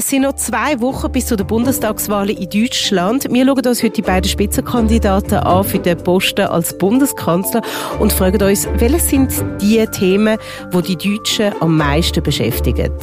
Es sind noch 2 Wochen bis zu den Bundestagswahlen in Deutschland. Wir schauen uns heute die beiden Spitzenkandidaten an für den Posten als Bundeskanzler und fragen uns, welche sind die Themen, die die Deutschen am meisten beschäftigen.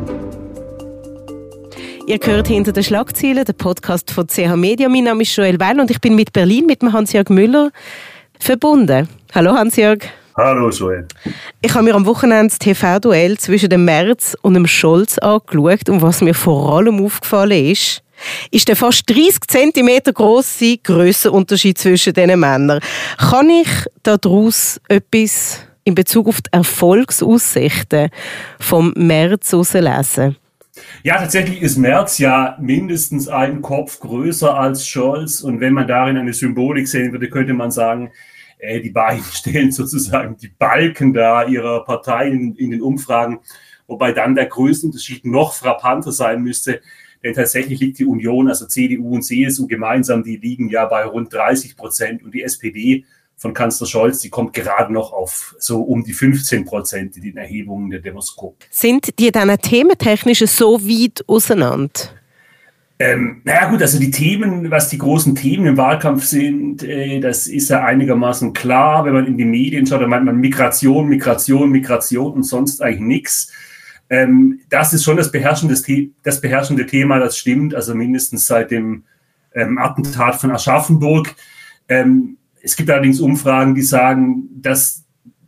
Ihr hört «Hinter den Schlagzeilen», den Podcast von CH Media. Mein Name ist Joelle Weil und ich bin mit Berlin mit dem Hans-Jörg Müller verbunden. Hallo Hans-Jörg. Hallo Joelle. Ich habe mir am Wochenende das TV-Duell zwischen dem Merz und dem Scholz angeschaut und was mir vor allem aufgefallen ist der fast 30 cm grosse Grössenunterschied zwischen diesen Männern. Kann ich daraus etwas in Bezug auf die Erfolgsaussichten vom Merz herauslesen? Ja, tatsächlich ist Merz ja mindestens einen Kopf größer als Scholz. Und wenn man darin eine Symbolik sehen würde, könnte man sagen, die beiden stellen sozusagen die Balken dar ihrer Partei in den Umfragen, wobei dann der Größenunterschied noch frappanter sein müsste. Denn tatsächlich liegt die Union, also CDU und CSU gemeinsam, die liegen ja bei rund 30% und die SPD von Kanzler Scholz, die kommt gerade noch auf so um die 15% in den Erhebungen der Demoskop. Sind die dann thementechnisch so weit auseinander? Naja gut, also die Themen, was die großen Themen im Wahlkampf sind, das ist ja einigermaßen klar. Wenn man in die Medien schaut, dann meint man Migration und sonst eigentlich nichts. Das ist schon das beherrschende Thema, das stimmt, also mindestens seit dem Attentat von Aschaffenburg. Es gibt allerdings Umfragen, die sagen, dass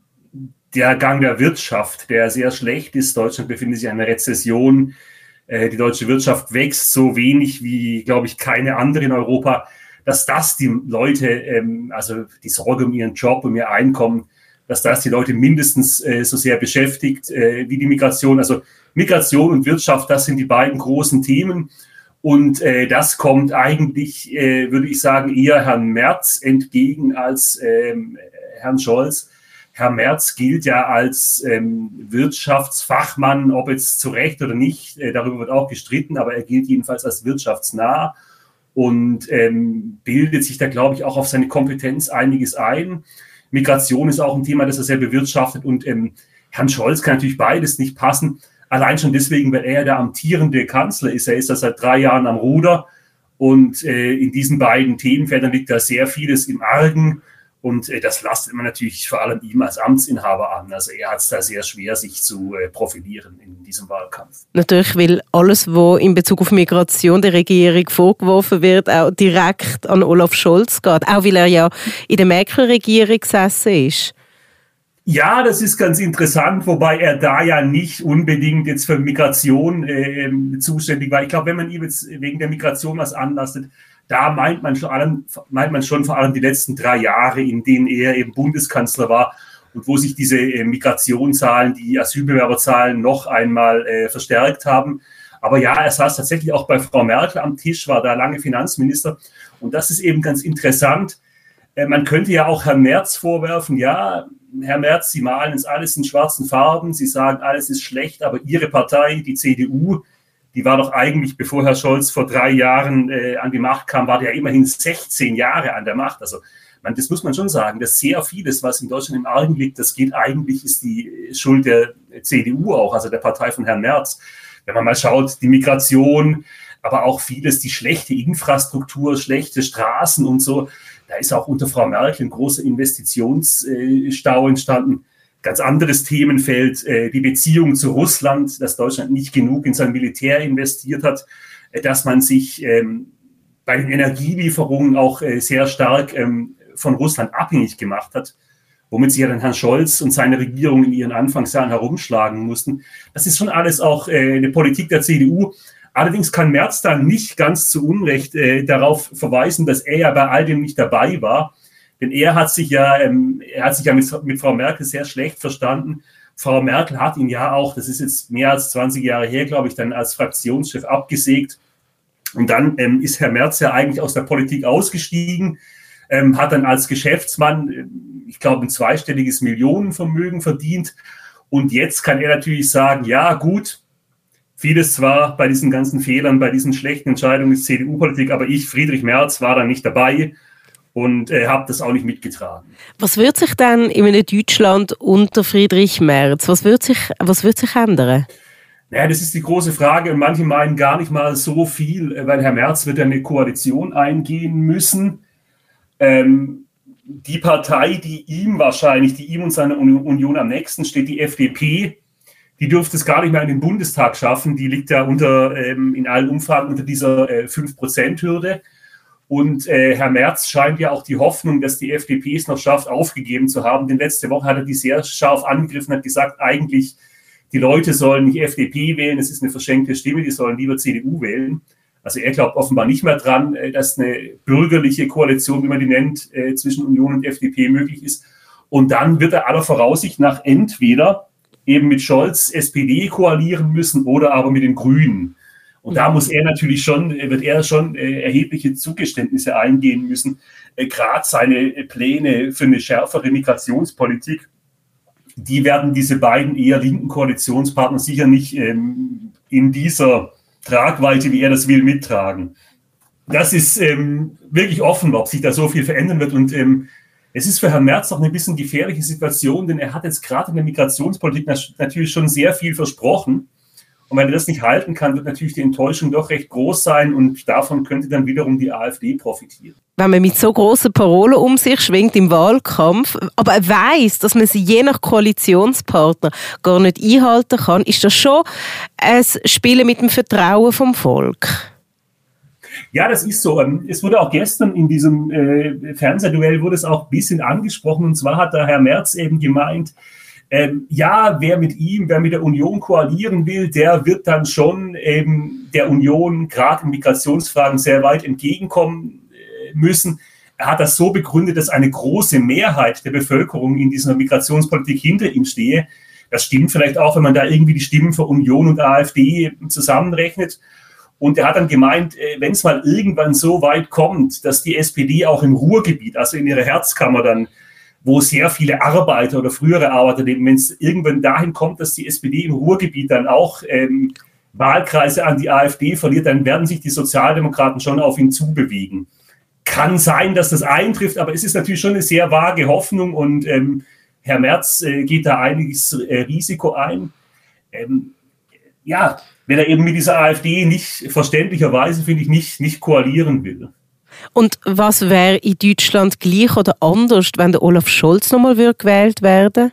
der Gang der Wirtschaft, der sehr schlecht ist, Deutschland befindet sich in einer Rezession, die deutsche Wirtschaft wächst so wenig wie, glaube ich, keine andere in Europa, dass das die Leute, also die Sorge um ihren Job, um ihr Einkommen, dass das die Leute mindestens so sehr beschäftigt wie die Migration. Also Migration und Wirtschaft, das sind die beiden großen Themen. Und das kommt eigentlich, würde ich sagen, eher Herrn Merz entgegen als Herrn Scholz. Herr Merz gilt ja als Wirtschaftsfachmann, ob jetzt zu Recht oder nicht, darüber wird auch gestritten, aber er gilt jedenfalls als wirtschaftsnah und bildet sich da, glaube ich, auch auf seine Kompetenz einiges ein. Migration ist auch ein Thema, das er sehr bewirtschaftet und Herrn Scholz kann natürlich beides nicht passen, allein schon deswegen, weil er der amtierende Kanzler ist. Er ist ja seit 3 Jahren am Ruder und in diesen beiden Themenfeldern liegt da sehr vieles im Argen. Und das lastet man natürlich vor allem ihm als Amtsinhaber an. Also er hat es da sehr schwer, sich zu profilieren in diesem Wahlkampf. Natürlich, weil alles, was in Bezug auf Migration der Regierung vorgeworfen wird, auch direkt an Olaf Scholz geht. Auch weil er ja in der Merkel-Regierung gesessen ist. Ja, das ist ganz interessant, wobei er da ja nicht unbedingt jetzt für Migration zuständig war. Ich glaube, wenn man ihm jetzt wegen der Migration was anlastet, da meint man schon vor allem die letzten 3 Jahre, in denen er eben Bundeskanzler war und wo sich diese Migrationszahlen, die Asylbewerberzahlen noch einmal verstärkt haben. Aber ja, er saß tatsächlich auch bei Frau Merkel am Tisch, war da lange Finanzminister. Und das ist eben ganz interessant. Man könnte ja auch Herrn Merz vorwerfen, ja, Herr Merz, Sie malen jetzt alles in schwarzen Farben, Sie sagen, alles ist schlecht, aber Ihre Partei, die CDU, die war doch eigentlich, bevor Herr Scholz vor 3 Jahren an die Macht kam, war der ja immerhin 16 Jahre an der Macht. Also das muss man schon sagen, dass sehr vieles, was in Deutschland im Argen liegt, ist die Schuld der CDU auch, also der Partei von Herrn Merz. Wenn man mal schaut, die Migration, aber auch vieles, die schlechte Infrastruktur, schlechte Straßen und so, da ist auch unter Frau Merkel ein großer Investitionsstau entstanden. Ganz anderes Themenfeld, die Beziehung zu Russland, dass Deutschland nicht genug in sein Militär investiert hat, dass man sich bei den Energielieferungen auch sehr stark von Russland abhängig gemacht hat, womit sich ja dann Herrn Scholz und seine Regierung in ihren Anfangsjahren herumschlagen mussten. Das ist schon alles auch eine Politik der CDU. Allerdings kann Merz dann nicht ganz zu Unrecht darauf verweisen, dass er ja bei all dem nicht dabei war. Denn er hat sich ja mit Frau Merkel sehr schlecht verstanden. Frau Merkel hat ihn ja auch, das ist jetzt mehr als 20 Jahre her, glaube ich, dann als Fraktionschef abgesägt. Und dann ist Herr Merz ja eigentlich aus der Politik ausgestiegen, hat dann als Geschäftsmann, ich glaube, ein 2-stelliges Millionenvermögen verdient. Und jetzt kann er natürlich sagen, ja gut, vieles zwar bei diesen ganzen Fehlern, bei diesen schlechten Entscheidungen ist CDU-Politik, aber ich, Friedrich Merz, war da nicht dabei. Und habe das auch nicht mitgetragen. Was wird sich dann in einem Deutschland unter Friedrich Merz, was wird sich ändern? Naja, das ist die große Frage und manche meinen gar nicht mal so viel, weil Herr Merz wird ja eine Koalition eingehen müssen. Die Partei, die ihm und seiner Union am nächsten steht, die FDP, die dürfte es gar nicht mehr in den Bundestag schaffen. Die liegt ja in allen Umfragen unter dieser 5%-Hürde. Und Herr Merz scheint ja auch die Hoffnung, dass die FDP es noch schafft, aufgegeben zu haben. Denn letzte Woche hat er die sehr scharf angegriffen, hat gesagt, eigentlich die Leute sollen nicht FDP wählen, es ist eine verschenkte Stimme, die sollen lieber CDU wählen. Also er glaubt offenbar nicht mehr dran, dass eine bürgerliche Koalition, wie man die nennt, zwischen Union und FDP möglich ist. Und dann wird er aller Voraussicht nach entweder eben mit Scholz, SPD koalieren müssen oder aber mit den Grünen. Und da wird er schon erhebliche Zugeständnisse eingehen müssen. Gerade seine Pläne für eine schärfere Migrationspolitik, die werden diese beiden eher linken Koalitionspartner sicher nicht in dieser Tragweite, wie er das will, mittragen. Das ist wirklich offen, ob sich da so viel verändern wird. Und es ist für Herrn Merz noch eine bisschen gefährliche Situation, denn er hat jetzt gerade in der Migrationspolitik natürlich schon sehr viel versprochen. Und wenn er das nicht halten kann, wird natürlich die Enttäuschung doch recht groß sein und davon könnte dann wiederum die AfD profitieren. Wenn man mit so grossen Parolen um sich schwingt im Wahlkampf, aber weiss, dass man sie je nach Koalitionspartner gar nicht einhalten kann, ist das schon ein Spielen mit dem Vertrauen vom Volk? Ja, das ist so. Es wurde auch gestern in diesem Fernsehduell wurde es auch ein bisschen angesprochen. Und zwar hat der Herr Merz eben gemeint, wer mit der Union koalieren will, der wird dann schon der Union gerade in Migrationsfragen sehr weit entgegenkommen müssen. Er hat das so begründet, dass eine große Mehrheit der Bevölkerung in dieser Migrationspolitik hinter ihm stehe. Das stimmt vielleicht auch, wenn man da irgendwie die Stimmen für Union und AfD zusammenrechnet. Und er hat dann gemeint, wenn es mal irgendwann so weit kommt, dass die SPD auch im Ruhrgebiet, also in ihrer Herzkammer dann, wo sehr viele Arbeiter oder frühere Arbeiter leben, wenn es irgendwann dahin kommt, dass die SPD im Ruhrgebiet dann auch Wahlkreise an die AfD verliert, dann werden sich die Sozialdemokraten schon auf ihn zubewegen. Kann sein, dass das eintrifft, aber es ist natürlich schon eine sehr vage Hoffnung und Herr Merz geht da einiges Risiko ein. Wenn er eben mit dieser AfD verständlicherweise, finde ich, nicht koalieren will. Und was wäre in Deutschland gleich oder anders, wenn der Olaf Scholz nochmal gewählt werden?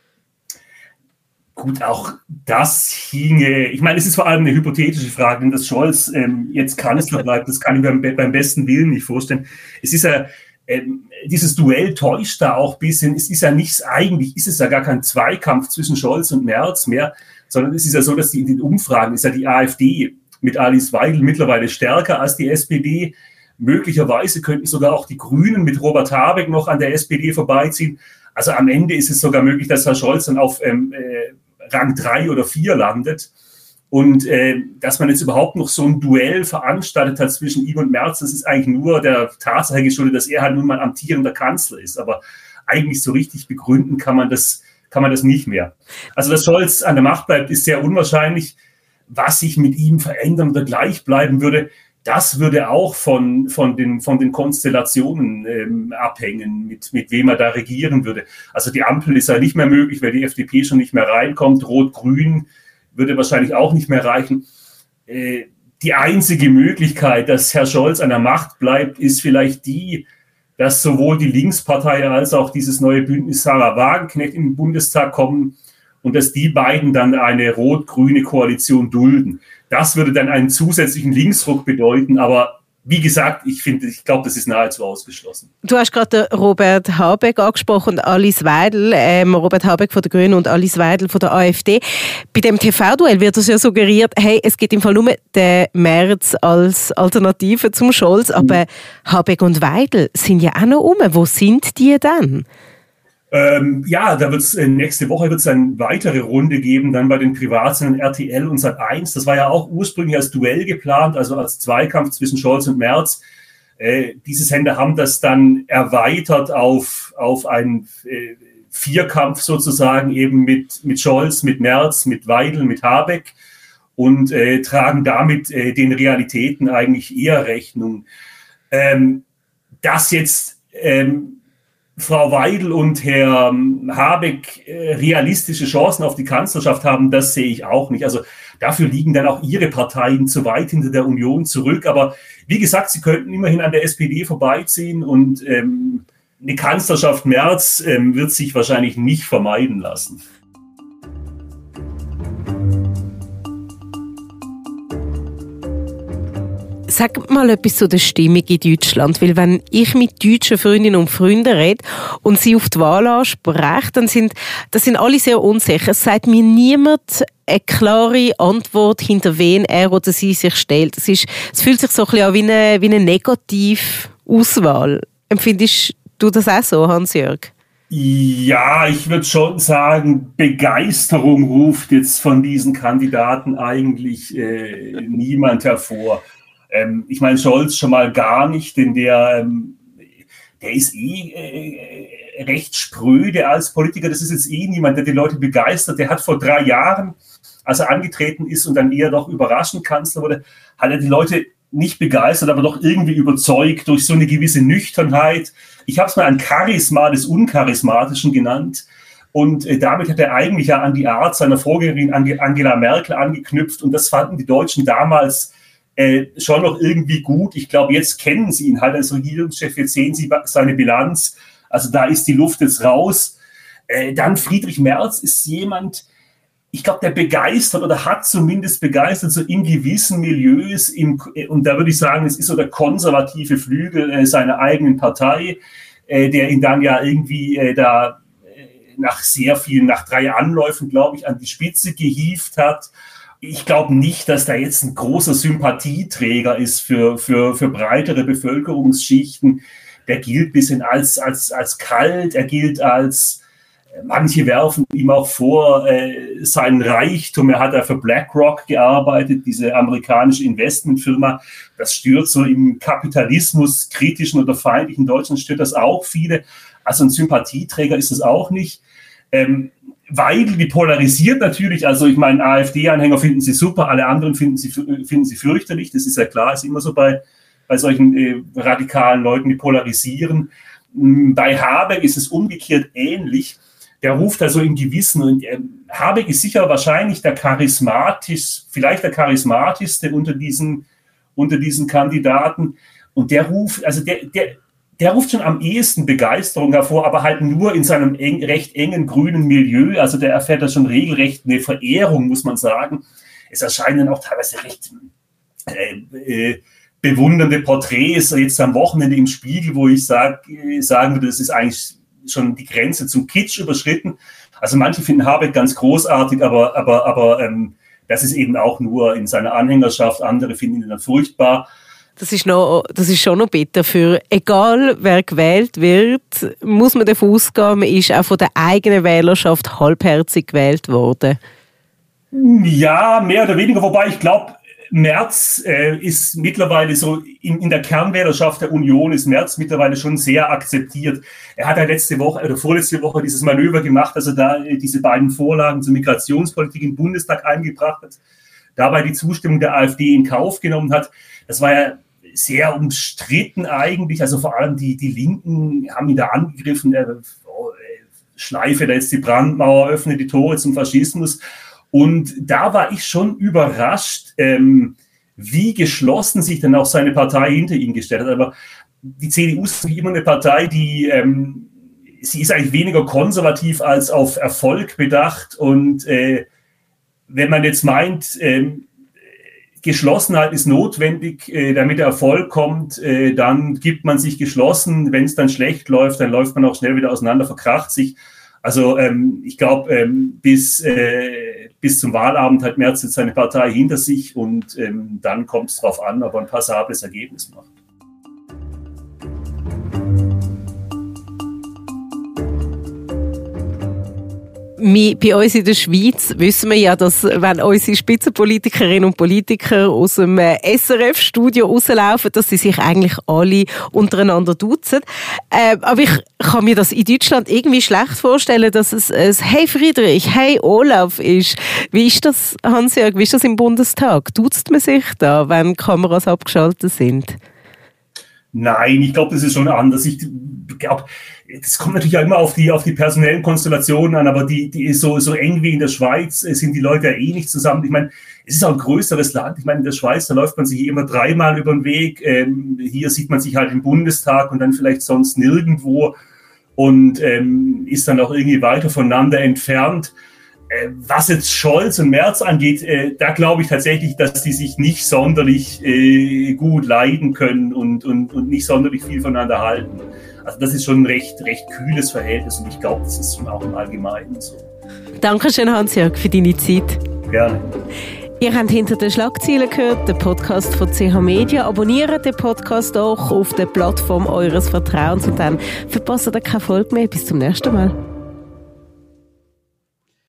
Gut, auch das hinge. Ich meine, es ist vor allem eine hypothetische Frage, denn dass Scholz jetzt Kanzler bleibt, das kann ich mir beim besten Willen nicht vorstellen. Es ist ja, dieses Duell täuscht da auch ein bisschen. Es ist ja nichts, eigentlich ist es ja gar kein Zweikampf zwischen Scholz und Merz mehr, sondern es ist ja so, dass in den Umfragen ist ja die AfD mit Alice Weidel mittlerweile stärker als die SPD. Möglicherweise könnten sogar auch die Grünen mit Robert Habeck noch an der SPD vorbeiziehen. Also am Ende ist es sogar möglich, dass Herr Scholz dann auf Rang 3 oder 4 landet. Und dass man jetzt überhaupt noch so ein Duell veranstaltet hat zwischen ihm und Merz, das ist eigentlich nur der Tatsache geschuldet, dass er halt nun mal amtierender Kanzler ist. Aber eigentlich so richtig begründen kann man das nicht mehr. Also dass Scholz an der Macht bleibt, ist sehr unwahrscheinlich. Was sich mit ihm verändern oder gleich bleiben würde, das würde auch von den Konstellationen abhängen, mit wem er da regieren würde. Also die Ampel ist ja nicht mehr möglich, weil die FDP schon nicht mehr reinkommt. Rot-Grün würde wahrscheinlich auch nicht mehr reichen. Die einzige Möglichkeit, dass Herr Scholz an der Macht bleibt, ist vielleicht die, dass sowohl die Linkspartei als auch dieses neue Bündnis Sarah Wagenknecht in den Bundestag kommen und dass die beiden dann eine rot-grüne Koalition dulden. Das würde dann einen zusätzlichen Linksruck bedeuten, aber wie gesagt, ich glaube, das ist nahezu ausgeschlossen. Du hast gerade Robert Habeck angesprochen und Alice Weidel, Robert Habeck von den Grünen und Alice Weidel von der AfD. Bei dem TV-Duell wird es ja suggeriert, hey, es gibt im Fall nur den Merz als Alternative zum Scholz, aber Habeck und Weidel sind ja auch noch rum. Wo sind die denn? Da wird's nächste Woche wird's eine weitere Runde geben, dann bei den Privatsendern RTL und Sat.1. Das war ja auch ursprünglich als Duell geplant, also als Zweikampf zwischen Scholz und Merz. Diese Sender haben das dann erweitert auf einen Vierkampf sozusagen eben mit Scholz, mit Merz, mit Weidel, mit Habeck und tragen damit den Realitäten eigentlich eher Rechnung. Dass jetzt Frau Weidel und Herr Habeck realistische Chancen auf die Kanzlerschaft haben, das sehe ich auch nicht. Also Dafür liegen dann auch ihre Parteien zu weit hinter der Union zurück. Aber wie gesagt, sie könnten immerhin an der SPD vorbeiziehen und eine Kanzlerschaft Merz wird sich wahrscheinlich nicht vermeiden lassen. Sag mal etwas zu der Stimmung in Deutschland, weil wenn ich mit deutschen Freundinnen und Freunden rede und sie auf die Wahl anspreche, dann sind alle sehr unsicher. Es sagt mir niemand eine klare Antwort, hinter wen er oder sie sich stellt. Es fühlt sich so ein bisschen an wie eine Negativauswahl. Empfindest du das auch so, Hans-Jörg? Ja, ich würde schon sagen, Begeisterung ruft jetzt von diesen Kandidaten eigentlich niemand hervor. Ich meine, Scholz schon mal gar nicht, denn der ist recht spröde als Politiker. Das ist jetzt niemand, der die Leute begeistert. Der hat vor 3 Jahren, als er angetreten ist und dann eher doch überraschend Kanzler wurde, hat er die Leute nicht begeistert, aber doch irgendwie überzeugt durch so eine gewisse Nüchternheit. Ich habe es mal ein Charisma des Uncharismatischen genannt. Und damit hat er eigentlich ja an die Art seiner Vorgängerin Angela Merkel angeknüpft. Und das fanden die Deutschen damals schon noch irgendwie gut. Ich glaube, jetzt kennen sie ihn halt als Regierungschef, jetzt sehen sie seine Bilanz. Also da ist die Luft jetzt raus. Dann Friedrich Merz ist jemand, ich glaube, der begeistert oder hat zumindest begeistert, so in gewissen Milieus, und da würde ich sagen, es ist so der konservative Flügel seiner eigenen Partei, der ihn dann ja irgendwie nach 3 Anläufen, glaube ich, an die Spitze gehievt hat. Ich glaube nicht, dass da jetzt ein großer Sympathieträger ist für breitere Bevölkerungsschichten. Der gilt ein bisschen als kalt, er gilt als, manche werfen ihm auch vor, seinen Reichtum. Er hat ja für BlackRock gearbeitet, diese amerikanische Investmentfirma. Das stört so im Kapitalismus kritischen oder feindlichen Deutschland, stört das auch viele. Also ein Sympathieträger ist es auch nicht. Weidel, die polarisiert natürlich, also ich meine, AfD-Anhänger finden sie super, alle anderen finden sie fürchterlich, das ist ja klar, ist immer so bei solchen radikalen Leuten, die polarisieren. Bei Habeck ist es umgekehrt ähnlich, der ruft also im Gewissen, und Habeck ist sicher wahrscheinlich vielleicht der charismatischste unter diesen Kandidaten, und der ruft, also der ruft schon am ehesten Begeisterung hervor, aber halt nur in seinem recht engen grünen Milieu. Also der erfährt da schon regelrecht eine Verehrung, muss man sagen. Es erscheinen auch teilweise recht bewundernde Porträts jetzt am Wochenende im Spiegel, wo ich sagen würde, das ist eigentlich schon die Grenze zum Kitsch überschritten. Also manche finden Habeck ganz großartig, aber das ist eben auch nur in seiner Anhängerschaft. Andere finden ihn dann furchtbar. Das ist schon noch bitter. Für egal wer gewählt wird, muss man davon ausgehen, man ist auch von der eigenen Wählerschaft halbherzig gewählt worden. Ja, mehr oder weniger. Wobei ich glaube, Merz ist mittlerweile so in der Kernwählerschaft der Union ist Merz mittlerweile schon sehr akzeptiert. Er hat ja vorletzte Woche dieses Manöver gemacht, dass er da diese beiden Vorlagen zur Migrationspolitik im Bundestag eingebracht hat, dabei die Zustimmung der AfD in Kauf genommen hat. Das war ja sehr umstritten eigentlich, also vor allem die Linken haben ihn da angegriffen, Schleife da jetzt die Brandmauer, öffnet die Tore zum Faschismus, und da war ich schon überrascht, wie geschlossen sich dann auch seine Partei hinter ihn gestellt hat. Aber die CDU ist wie immer eine Partei, sie ist eigentlich weniger konservativ als auf Erfolg bedacht, und wenn man jetzt meint, Geschlossenheit ist notwendig, damit der Erfolg kommt, dann gibt man sich geschlossen. Wenn es dann schlecht läuft, dann läuft man auch schnell wieder auseinander, verkracht sich. Also ich glaube, bis zum Wahlabend hat Merz jetzt seine Partei hinter sich, und dann kommt es darauf an, ob er ein passables Ergebnis macht. Bei uns in der Schweiz wissen wir ja, dass wenn unsere Spitzenpolitikerinnen und Politiker aus dem SRF-Studio rauslaufen, dass sie sich eigentlich alle untereinander duzen. Aber ich kann mir das in Deutschland irgendwie schlecht vorstellen, dass es ein «Hey Friedrich», «Hey Olaf» ist. Wie ist das, Hans-Jörg, wie ist das im Bundestag? Duzt man sich da, wenn Kameras abgeschaltet sind? Nein, ich glaube, das ist schon anders. Ich glaube, das kommt natürlich auch immer auf die personellen Konstellationen an, aber die ist so eng wie in der Schweiz sind die Leute ja eh nicht zusammen. Ich meine, es ist auch ein größeres Land. Ich meine, in der Schweiz, da läuft man sich immer 3-mal über den Weg. Hier sieht man sich halt im Bundestag und dann vielleicht sonst nirgendwo und ist dann auch irgendwie weiter voneinander entfernt. Was jetzt Scholz und Merz angeht, da glaube ich tatsächlich, dass die sich nicht sonderlich gut leiden können und nicht sonderlich viel voneinander halten. Also das ist schon ein recht kühles Verhältnis und ich glaube, das ist schon auch im Allgemeinen so. Dankeschön, Hans-Jörg, für deine Zeit. Gerne. Ihr habt «Hinter den Schlagzeilen» gehört, den Podcast von CH Media. Abonniert den Podcast auch auf der Plattform eures Vertrauens und dann verpasst ihr keine Folge mehr. Bis zum nächsten Mal.